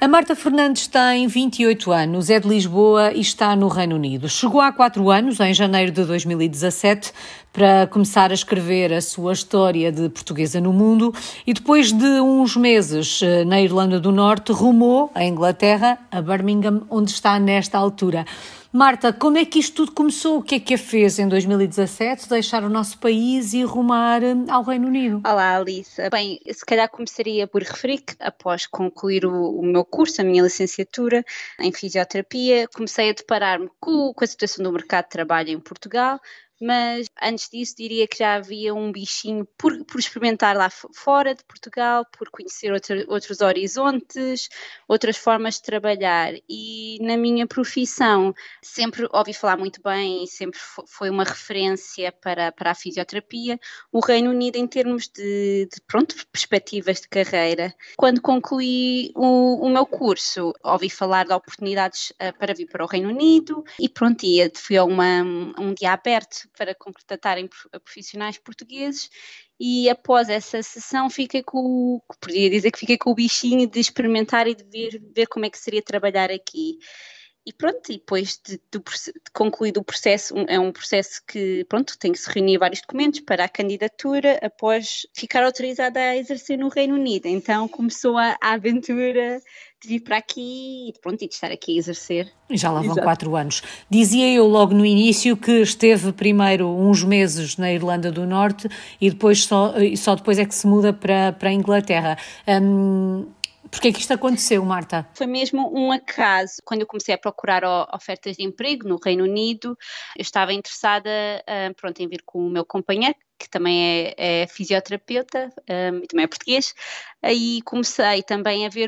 A Marta Fernandes tem 28 anos, é de Lisboa e está no Reino Unido. Chegou há 4 anos, em janeiro de 2017, para começar a escrever a sua história de portuguesa no mundo e depois de uns meses na Irlanda do Norte, rumou à Inglaterra, a Birmingham, onde está nesta altura. Marta, como é que isto tudo começou? O que é que a fez em 2017 deixar o nosso país e rumar ao Reino Unido? Olá, Alice. Bem, se calhar começaria por referir que após concluir o meu curso, a minha licenciatura em fisioterapia, comecei a deparar-me com a situação do mercado de trabalho em Portugal, mas antes disso diria que já havia um bichinho por experimentar lá fora de Portugal, por conhecer outros horizontes, outras formas de trabalhar, e na minha profissão sempre ouvi falar muito bem e sempre foi uma referência para a fisioterapia, o Reino Unido em termos de perspectivas de carreira. Quando concluí o meu curso, ouvi falar de oportunidades para vir para o Reino Unido e fui a um dia aberto para contratarem profissionais portugueses e após essa sessão podia dizer que fiquei com o bichinho de experimentar e de ver como é que seria trabalhar aqui. E depois de concluído o processo, é um processo que, tem que se reunir vários documentos para a candidatura após ficar autorizada a exercer no Reino Unido. Então começou a aventura de vir para aqui e de estar aqui a exercer. E já lá vão 4 anos. Dizia eu logo no início que esteve primeiro uns meses na Irlanda do Norte e depois só depois é que se muda para a Inglaterra. Porquê é que isto aconteceu, Marta? Foi mesmo um acaso. Quando eu comecei a procurar ofertas de emprego no Reino Unido, eu estava interessada em vir com o meu companheiro, que também é fisioterapeuta e também é português. Aí comecei também a ver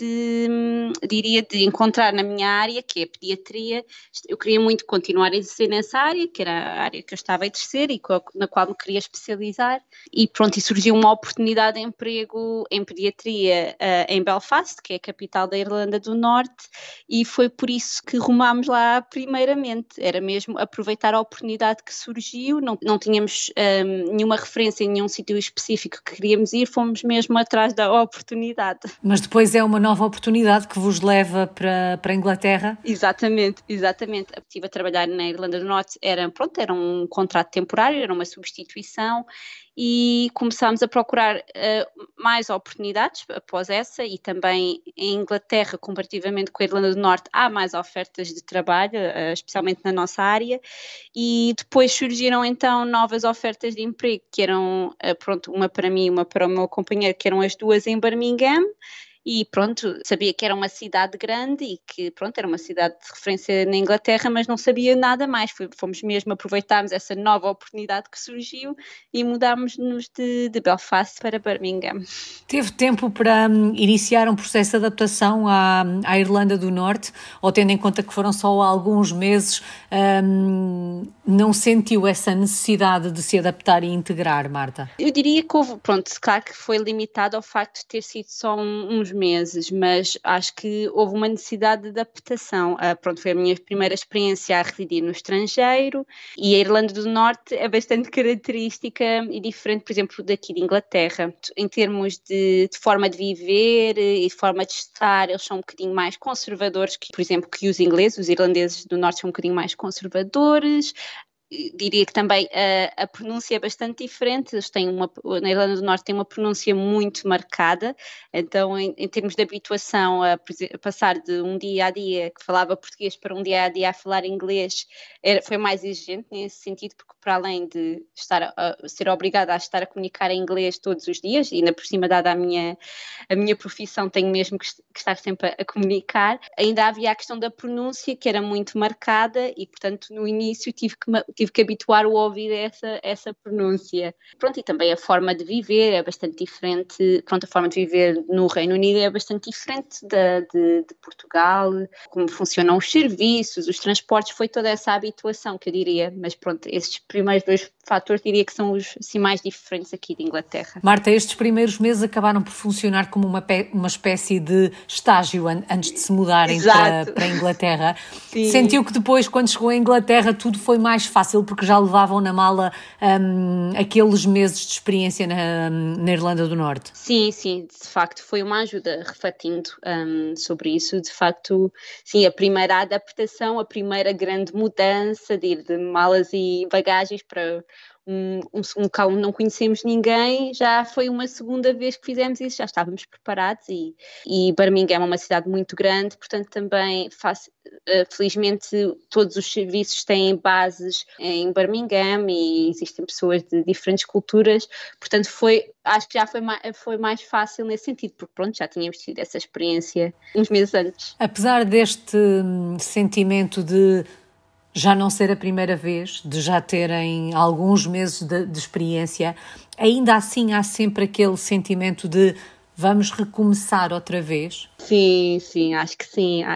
de encontrar na minha área, que é a pediatria. Eu queria muito continuar a exercer nessa área, que era a área que eu estava a exercer e na qual me queria especializar. E surgiu uma oportunidade de emprego em pediatria em Belfast, que é a capital da Irlanda do Norte, e foi por isso que rumámos lá primeiramente. Era mesmo aproveitar a oportunidade que surgiu, não tínhamos nenhuma referência em nenhum sítio específico que queríamos ir, fomos mesmo atrás da oportunidade. Mas depois é uma nova oportunidade que vos leva para a Inglaterra? Exatamente. Estive a trabalhar na Irlanda do Norte, era um contrato temporário, era uma substituição e começámos a procurar mais oportunidades após essa e também em Inglaterra, comparativamente com a Irlanda do Norte, há mais ofertas de trabalho, especialmente na nossa área, e depois surgiram então novas ofertas de emprego que eram, uma para mim e uma para o meu companheiro, que eram as duas em Birmingham. E sabia que era uma cidade grande e que era uma cidade de referência na Inglaterra, mas não sabia nada mais. Aproveitámos essa nova oportunidade que surgiu e mudámos-nos de Belfast para Birmingham. Teve tempo para iniciar um processo de adaptação à Irlanda do Norte, ou tendo em conta que foram só alguns meses, não sentiu essa necessidade de se adaptar e integrar, Marta? Eu diria que houve, claro que foi limitado ao facto de ter sido só uns meses, mas acho que houve uma necessidade de adaptação. Foi a minha primeira experiência a residir no estrangeiro e a Irlanda do Norte é bastante característica e diferente, por exemplo, daqui de Inglaterra. Em termos de forma de viver e forma de estar, eles são um bocadinho mais conservadores, por exemplo, que os ingleses. Os irlandeses do Norte são um bocadinho mais conservadores. Diria que também a pronúncia é bastante diferente. Na Irlanda do Norte tem uma pronúncia muito marcada, então em termos de habituação a passar de um dia a dia que falava português para um dia a dia a falar inglês, foi mais exigente nesse sentido, porque para além de ser obrigada a estar a comunicar em inglês todos os dias, e ainda por cima dada a minha profissão tenho mesmo que estar sempre a comunicar, ainda havia a questão da pronúncia que era muito marcada e portanto no início tive que habituar o ouvido a essa pronúncia. E também a forma de viver é bastante diferente. A forma de viver no Reino Unido é bastante diferente de Portugal. Como funcionam os serviços, os transportes, foi toda essa habituação que eu diria. Mas esses primeiros dois fatores diria que são os assim, mais diferentes aqui de Inglaterra. Marta, estes primeiros meses acabaram por funcionar como uma espécie de estágio antes de se mudarem para a Inglaterra. Sim. Sentiu que depois, quando chegou à Inglaterra, tudo foi mais fácil porque já levavam na mala aqueles meses de experiência na Irlanda do Norte? Sim, de facto foi uma ajuda, refletindo sobre isso, de facto, sim, a primeira adaptação, a primeira grande mudança de ir de malas e bagagens para um local onde não conhecemos ninguém, já foi uma segunda vez que fizemos isso, já estávamos preparados e Birmingham é uma cidade muito grande, portanto também felizmente todos os serviços têm bases em Birmingham e existem pessoas de diferentes culturas, portanto acho que já foi mais fácil nesse sentido, porque pronto, já tínhamos tido essa experiência uns meses antes. Apesar deste sentimento de já não ser a primeira vez, de já terem alguns meses de experiência, ainda assim há sempre aquele sentimento de vamos recomeçar outra vez? Sim, acho que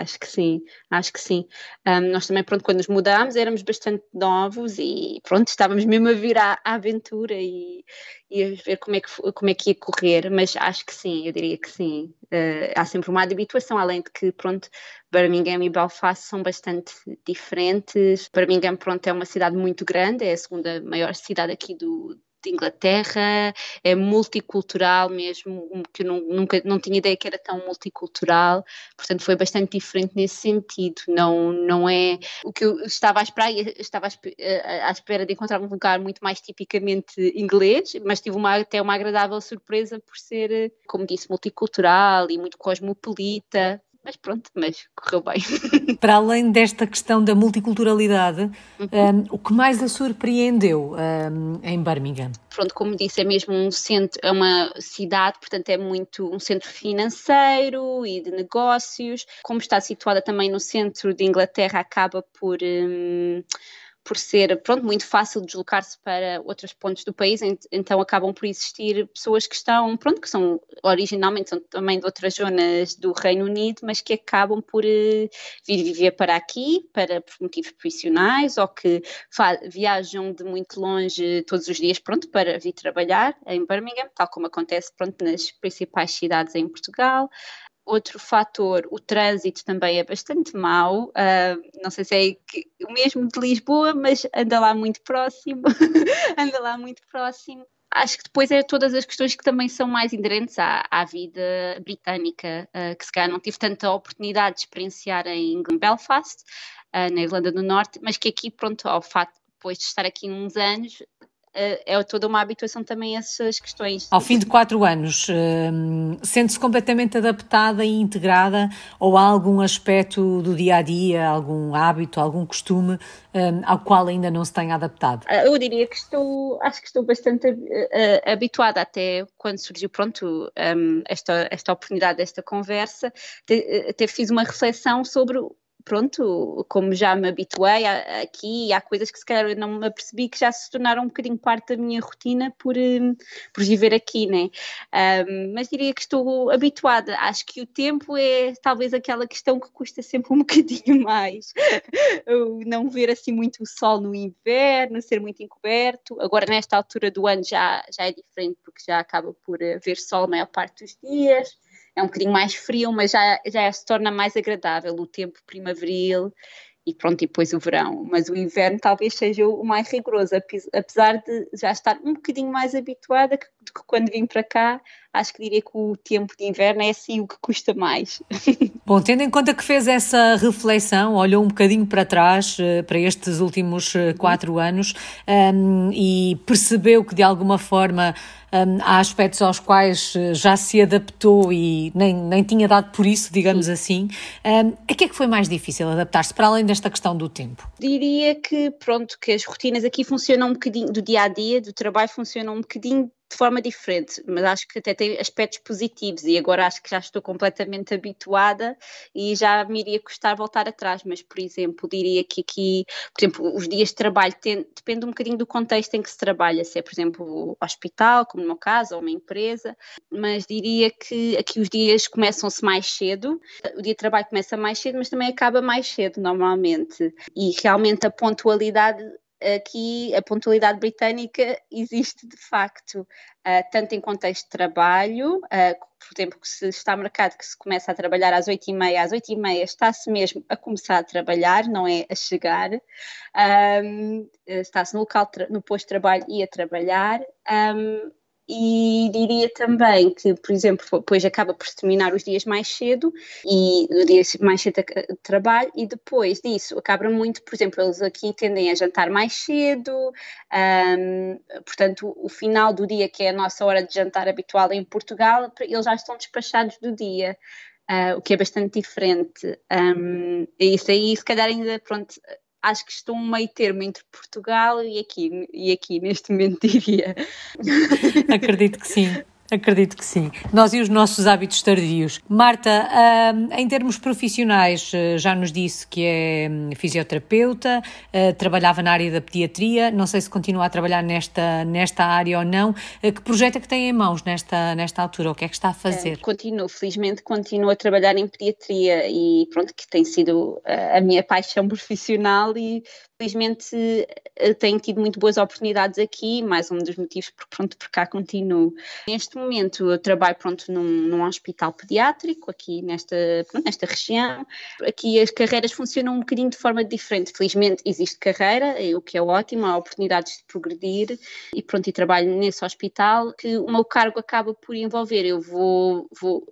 sim. Nós também, pronto, quando nos mudámos éramos bastante novos e pronto, estávamos mesmo a vir à aventura e a ver como é que ia correr, mas acho que sim, eu diria que sim. Há sempre uma habituação, além de que, pronto, Birmingham e Belfast são bastante diferentes. Birmingham, pronto, é uma cidade muito grande, é a segunda maior cidade aqui de Inglaterra, é multicultural mesmo, que eu nunca não tinha ideia que era tão multicultural, portanto foi bastante diferente nesse sentido, não é o que eu estava à espera, estava à espera de encontrar um lugar muito mais tipicamente inglês, mas tive até uma agradável surpresa por ser, como disse, multicultural e muito cosmopolita. Mas pronto, mas correu bem. Para além desta questão da multiculturalidade, o que mais a surpreendeu em Birmingham? Pronto, como disse, é mesmo um centro, é uma cidade, portanto é muito um centro financeiro e de negócios. Como está situada também no centro de Inglaterra, acaba por ser, pronto, muito fácil deslocar-se para outros pontos do país, então acabam por existir pessoas que estão, pronto, que são originalmente são também de outras zonas do Reino Unido, mas que acabam por vir viver para aqui, por motivos profissionais, ou que viajam de muito longe todos os dias, pronto, para vir trabalhar em Birmingham, tal como acontece, pronto, nas principais cidades em Portugal. Outro fator, o trânsito também é bastante mau, não sei se é o mesmo de Lisboa, mas anda lá muito próximo, Acho que depois é todas as questões que também são mais inerentes à vida britânica, que se calhar não tive tanta oportunidade de experienciar em Belfast, na Irlanda do Norte, mas que aqui, pronto, ao facto depois de estar aqui uns anos, é toda uma habituação também a essas questões. Ao fim de 4 anos, sente-se completamente adaptada e integrada ou há algum aspecto do dia-a-dia, algum hábito, algum costume ao qual ainda não se tenha adaptado? Eu diria que acho que estou bastante habituada, até quando surgiu, pronto, esta oportunidade desta conversa, até fiz uma reflexão sobre pronto, como já me habituei aqui, há coisas que se calhar eu não me apercebi que já se tornaram um bocadinho parte da minha rotina por viver aqui, né? Mas diria que estou habituada. Acho que o tempo é talvez aquela questão que custa sempre um bocadinho mais. Não ver assim muito o sol no inverno, ser muito encoberto. Agora, nesta altura do ano já é diferente, porque já acaba por haver sol a maior parte dos dias. É um bocadinho mais frio, mas já se torna mais agradável o tempo primaveril e pronto, e depois o verão. Mas o inverno talvez seja o mais rigoroso, apesar de já estar um bocadinho mais habituada do que quando vim para cá. Acho que diria que o tempo de inverno é assim o que custa mais. Bom, tendo em conta que fez essa reflexão, olhou um bocadinho para trás, para estes últimos 4 anos e percebeu que de alguma forma há aspectos aos quais já se adaptou e nem tinha dado por isso, digamos assim. A que é que foi mais difícil adaptar-se, para além desta questão do tempo? Diria que, pronto, que as rotinas aqui funcionam um bocadinho, do dia-a-dia, do trabalho funcionam um bocadinho de forma diferente, mas acho que até tem aspectos positivos e agora acho que já estou completamente habituada e já me iria custar voltar atrás, mas por exemplo, diria que aqui, por exemplo, os dias de trabalho depende um bocadinho do contexto em que se trabalha, se é, por exemplo, hospital, como no meu caso, ou uma empresa, mas diria que aqui os dias começam-se mais cedo, o dia de trabalho começa mais cedo, mas também acaba mais cedo normalmente, e realmente a pontualidade aqui a pontualidade britânica existe de facto, tanto em contexto de trabalho, por exemplo, que se está marcado que se começa a trabalhar às 8h30, às 8h30 está-se mesmo a começar a trabalhar, não é a chegar, está-se no local, no posto de trabalho e a trabalhar. E diria também que, por exemplo, depois acaba por se terminar os dias mais cedo e o dia mais cedo de trabalho, e depois disso acaba muito, por exemplo, eles aqui tendem a jantar mais cedo, portanto o final do dia, que é a nossa hora de jantar habitual em Portugal, eles já estão despachados do dia, o que é bastante diferente. Isso aí, se calhar ainda, pronto, acho que estou um meio termo entre Portugal e aqui neste momento, diria. Acredito que sim. Acredito que sim. Nós e os nossos hábitos tardios. Marta, em termos profissionais, já nos disse que é fisioterapeuta, trabalhava na área da pediatria, não sei se continua a trabalhar nesta área ou não. Que projeto é que tem em mãos nesta altura? O que é que está a fazer? Felizmente continuo a trabalhar em pediatria e pronto, que tem sido a minha paixão profissional e felizmente tenho tido muito boas oportunidades aqui, mais um dos motivos por cá continuo. Neste momento eu trabalho num hospital pediátrico aqui nesta região. Aqui as carreiras funcionam um bocadinho de forma diferente. Felizmente existe carreira, o que é ótimo, há oportunidades de progredir e trabalho nesse hospital, que o meu cargo acaba por envolver, eu vou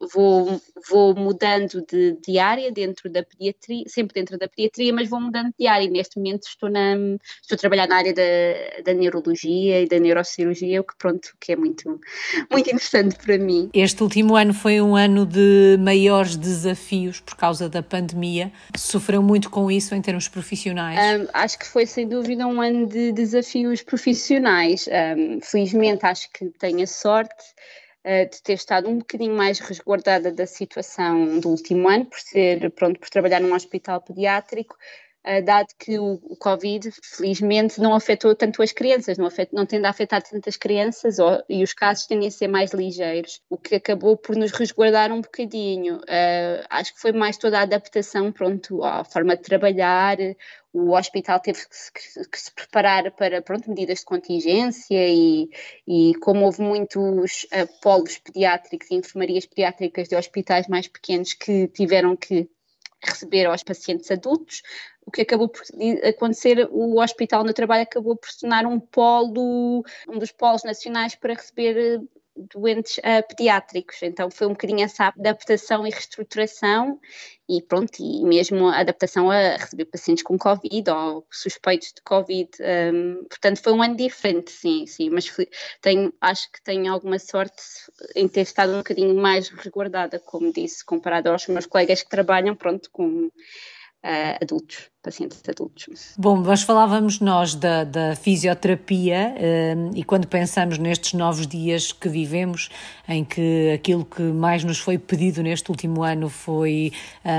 mudando de área dentro da pediatria, sempre dentro da pediatria, mas vou mudando de área. Neste momento estou a trabalhar na área da neurologia e da neurocirurgia, o que é muito, muito interessante para mim. Este último ano foi um ano de maiores desafios por causa da pandemia. Sofreu muito com isso em termos profissionais? Acho que foi sem dúvida um ano de desafios profissionais. Felizmente acho que tenho a sorte de ter estado um bocadinho mais resguardada da situação do último ano, por trabalhar num hospital pediátrico, dado que o Covid, felizmente, não afetou tanto as crianças, não tende a afetar tantas crianças e os casos tendem a ser mais ligeiros, o que acabou por nos resguardar um bocadinho. Acho que foi mais toda a adaptação, à forma de trabalhar. O hospital teve que se preparar para medidas de contingência e como houve muitos polos pediátricos e enfermarias pediátricas de hospitais mais pequenos que tiveram que receber aos pacientes adultos, o que acabou por acontecer, o hospital onde eu trabalho acabou por se tornar um dos polos nacionais para receber doentes pediátricos. Então foi um bocadinho essa adaptação e reestruturação e mesmo a adaptação a receber pacientes com Covid ou suspeitos de Covid. Portanto foi um ano diferente, sim, mas acho que tenho alguma sorte em ter estado um bocadinho mais resguardada, como disse, comparado aos meus colegas que trabalham com adultos, pacientes adultos. Bom, nós falávamos da fisioterapia e quando pensamos nestes novos dias que vivemos, em que aquilo que mais nos foi pedido neste último ano foi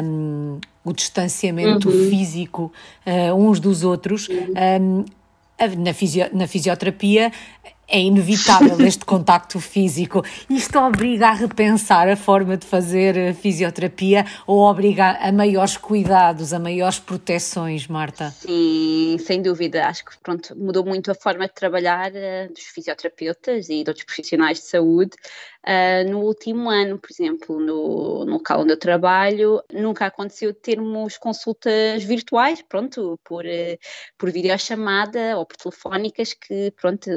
o distanciamento físico uns dos outros, na fisioterapia é inevitável este contacto físico. Isto obriga a repensar a forma de fazer fisioterapia ou obriga a maiores cuidados, a maiores proteções, Marta? Sim, sem dúvida. Acho que mudou muito a forma de trabalhar dos fisioterapeutas e de outros profissionais de saúde. No último ano, por exemplo, no local onde eu trabalho, nunca aconteceu termos consultas virtuais, por videochamada ou por telefónicas que,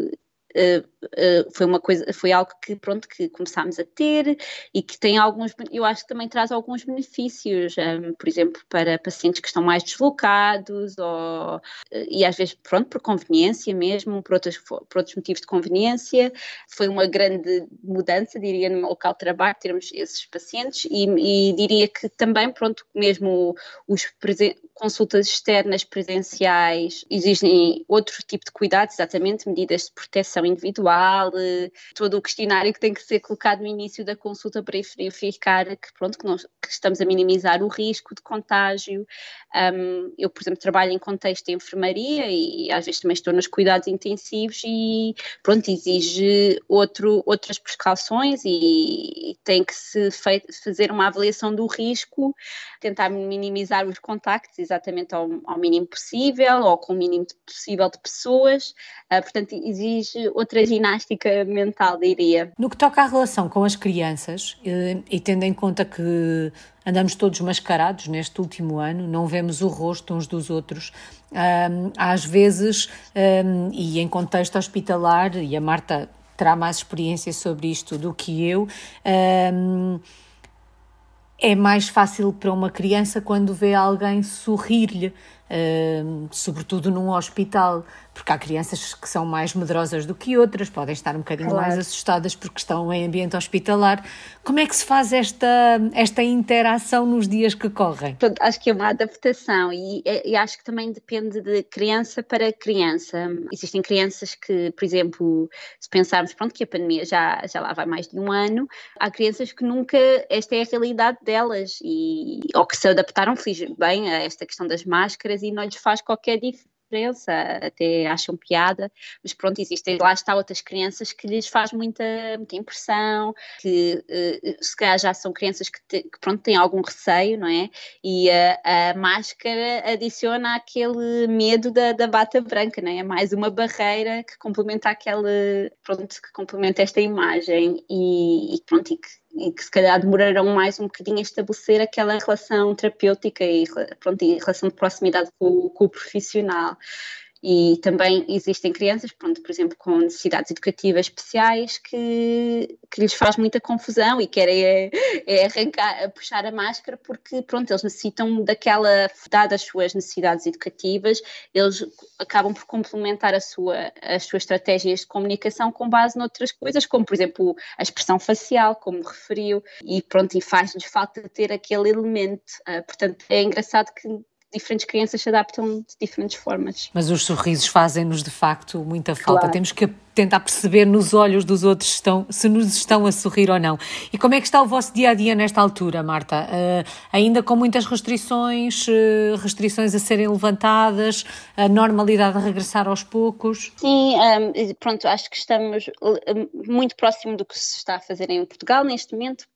foi algo que começámos a ter e que tem eu acho que também traz alguns benefícios, por exemplo, para pacientes que estão mais deslocados e às vezes, por conveniência mesmo, por outros motivos de conveniência. Foi uma grande mudança, diria, no meu local de trabalho, termos esses pacientes e diria que também, mesmo consultas externas presenciais exigem outro tipo de cuidados, exatamente, medidas de proteção individual, todo o questionário que tem que ser colocado no início da consulta para verificar que estamos a minimizar o risco de contágio. Eu, por exemplo, trabalho em contexto de enfermaria e às vezes também estou nos cuidados intensivos e exige outras precauções e tem que se fazer uma avaliação do risco, tentar minimizar os contactos, exatamente ao mínimo possível ou com o mínimo possível de pessoas, portanto exige outra ginástica mental, diria. No que toca à relação com as crianças, e tendo em conta que andamos todos mascarados neste último ano, não vemos o rosto uns dos outros, às vezes, e em contexto hospitalar, e a Marta terá mais experiência sobre isto do que eu, é mais fácil para uma criança quando vê alguém sorrir-lhe, sobretudo num hospital, porque há crianças que são mais medrosas do que outras, podem estar um bocadinho mais assustadas porque estão em ambiente hospitalar. Como é que se faz esta interação nos dias que correm? Pronto, acho que é uma adaptação e acho que também depende de criança para criança. Existem crianças que, por exemplo, se pensarmos que a pandemia já lá vai mais de um ano, há crianças que nunca, esta é a realidade delas, ou que se adaptaram bem a esta questão das máscaras e não lhes faz qualquer diferença, até acham piada, mas pronto, existem, lá está, outras crianças que lhes faz muita impressão, que se calhar já são crianças que têm algum receio, não é? E a máscara adiciona aquele medo da bata branca, não é? É mais uma barreira que complementa que complementa esta imagem e que se calhar demorarão mais um bocadinho a estabelecer aquela relação terapêutica e relação de proximidade com o profissional. E também existem crianças, por exemplo, com necessidades educativas especiais que lhes faz muita confusão e querem arrancar, puxar a máscara porque, eles necessitam dadas as suas necessidades educativas, eles acabam por complementar as suas estratégias de comunicação com base noutras coisas, como, por exemplo, a expressão facial, como referiu, e faz-lhes falta ter aquele elemento. Portanto, é engraçado que diferentes crianças se adaptam de diferentes formas. Mas os sorrisos fazem-nos de facto muita falta. Claro. Temos que tentar perceber nos olhos dos outros se nos estão a sorrir ou não. E como é que está o vosso dia-a-dia nesta altura, Marta? Ainda com muitas restrições a serem levantadas, a normalidade a regressar aos poucos? Sim, acho que estamos muito próximo do que se está a fazer em Portugal neste momento.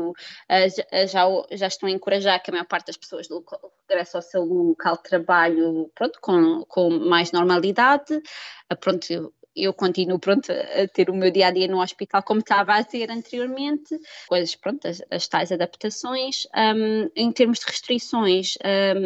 Já estão a encorajar que a maior parte das pessoas regresse ao seu local de trabalho, com mais normalidade. Eu continuo a ter o meu dia-a-dia no hospital como estava a ter anteriormente, coisas, as tais adaptações. Em termos de restrições,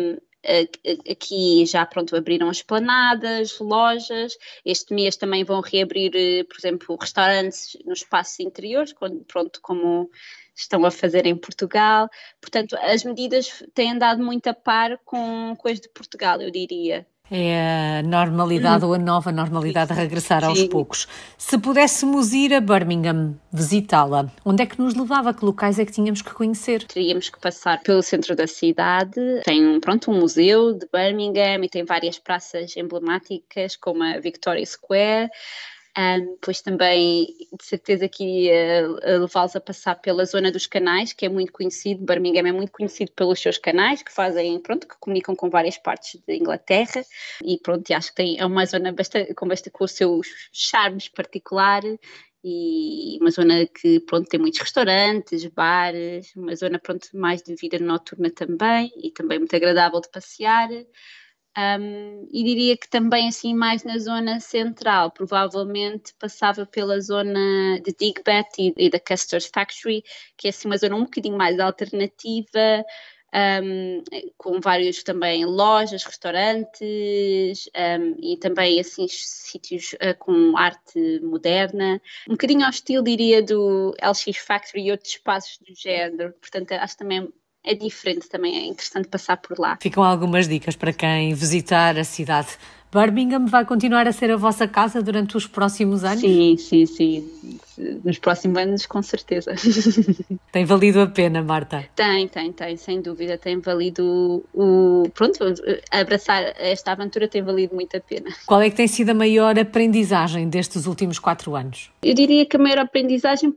aqui já abriram as esplanadas, lojas. Este mês também vão reabrir, por exemplo, restaurantes nos espaços interiores, como estão a fazer em Portugal. Portanto, as medidas têm andado muito a par com as de Portugal, eu diria. É a normalidade ou a nova normalidade a regressar aos poucos. Se pudéssemos ir a Birmingham visitá-la, onde é que nos levava? Que locais é que tínhamos que conhecer? Teríamos que passar pelo centro da cidade. Tem um museu de Birmingham e tem várias praças emblemáticas, como a Victoria Square. Depois também, de certeza que iria levá-los a passar pela zona dos canais, que é muito conhecido. Birmingham é muito conhecido pelos seus canais, que comunicam com várias partes de Inglaterra. E acho que é uma zona com os seus charmes particulares. E uma zona que tem muitos restaurantes, bares, uma zona mais de vida noturna também, e também muito agradável de passear. E diria que também assim mais na zona central, provavelmente passava pela zona de Digbeth e da Custer's Factory, que é assim uma zona um bocadinho mais alternativa, com vários também lojas, restaurantes, e também assim sítios com arte moderna, um bocadinho ao estilo, diria, do LX Factory e outros espaços do género. Portanto, acho também é diferente, também é interessante passar por lá. Ficam algumas dicas para quem visitar a cidade. Birmingham vai continuar a ser a vossa casa durante os próximos anos? Sim. Nos próximos anos, com certeza. Tem valido a pena, Marta? Tem, sem dúvida. Tem valido abraçar esta aventura tem valido muito a pena. Qual é que tem sido a maior aprendizagem destes últimos 4 anos? Eu diria que a maior aprendizagem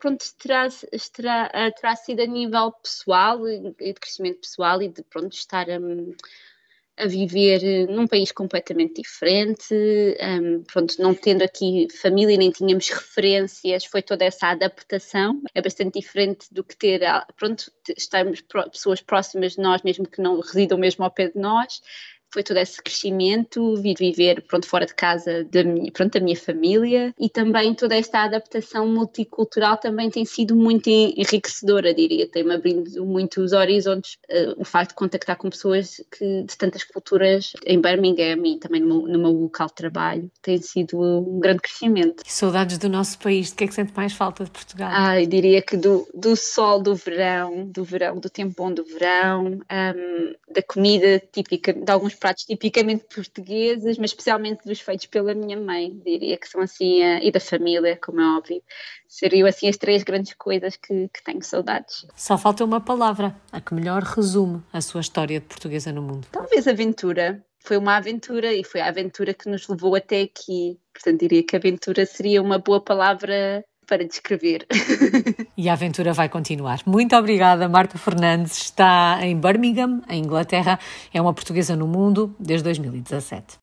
terá sido a nível pessoal e de crescimento pessoal e de estar a viver num país completamente diferente, pronto, não tendo aqui família, nem tínhamos referências, foi toda essa adaptação, é bastante diferente do que ter, pronto, estarmos pessoas próximas de nós, mesmo que não residam mesmo ao pé de nós. Foi todo esse crescimento, vir viver, pronto, fora de casa da minha família, e também toda esta adaptação multicultural também tem sido muito enriquecedora, diria, tem-me abrindo muitos horizontes, o facto de contactar com pessoas de tantas culturas em Birmingham e também no meu local de trabalho, tem sido um grande crescimento. E saudades do nosso país, de que é que sente mais falta de Portugal? Eu diria que do sol do verão, do tempo bom do verão, da comida típica, de alguns pratos tipicamente portugueses, mas especialmente dos feitos pela minha mãe, diria que são assim, e da família, como é óbvio. Seriam assim as 3 grandes coisas que tenho saudades. Só falta uma palavra, a que melhor resume a sua história de portuguesa no mundo. Talvez aventura. Foi uma aventura e foi a aventura que nos levou até aqui. Portanto, diria que aventura seria uma boa palavra para descrever. E a aventura vai continuar. Muito obrigada, Marta Fernandes. Está em Birmingham, em Inglaterra. É uma portuguesa no mundo desde 2017.